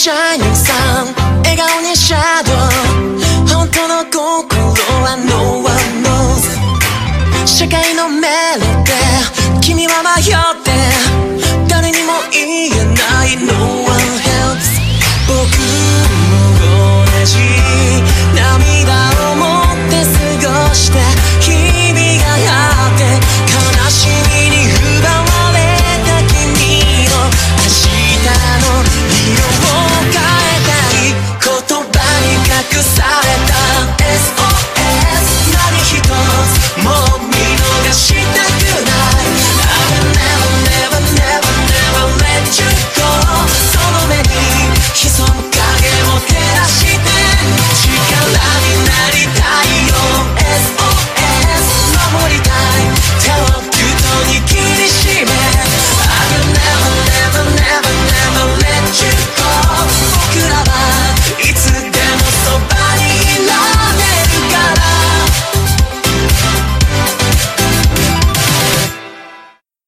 シャイニングさん、笑顔にシャドウ、本当の心は No one knows。 社会のメロで君は迷って誰にも言えないの